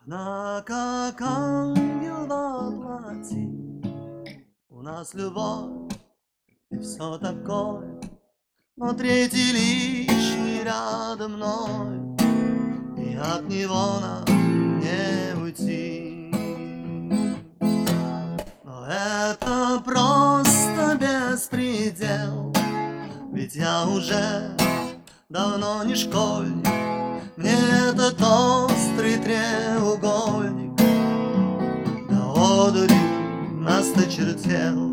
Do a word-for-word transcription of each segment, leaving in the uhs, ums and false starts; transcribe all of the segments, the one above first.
Она как ангел во плоти, у нас любовь и все такое, но третий лишний рядом мной, и от него нам не уйти. Но это просто беспредел, ведь я уже давно не школьник. Мне этот острый треугольник до одури осточертел.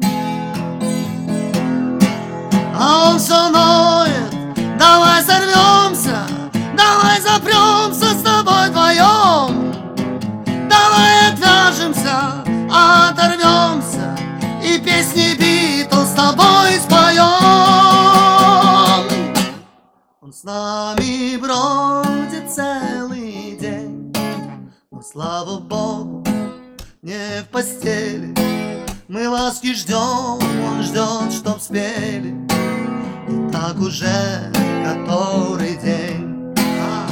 А он все ноет: давай сорвемся, давай запремся с тобой вдвоем, давай отвяжемся, оторвемся и песни Битлз с тобой споем. Он с нами бродит целый день, но, слава Богу, не в постели. Мы ласки ждем, он ждет, чтоб спели, и так уже который день. А,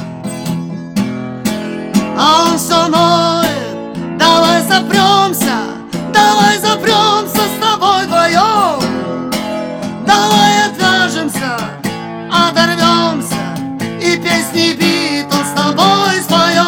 а он все ноет: давай запремся, давай запремся с тобой вдвоем, давай отвяжемся, оторвемся и песни Битлз с тобой споем.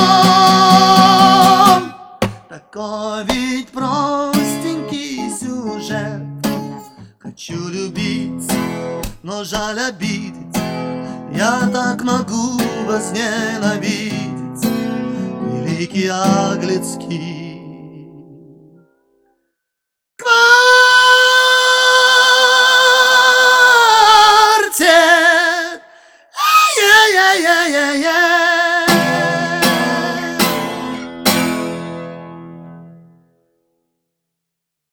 Такой ведь простенький сюжет. Хочу любить, но жаль обидеть. Я так могу возненавидеть великий Аглицкий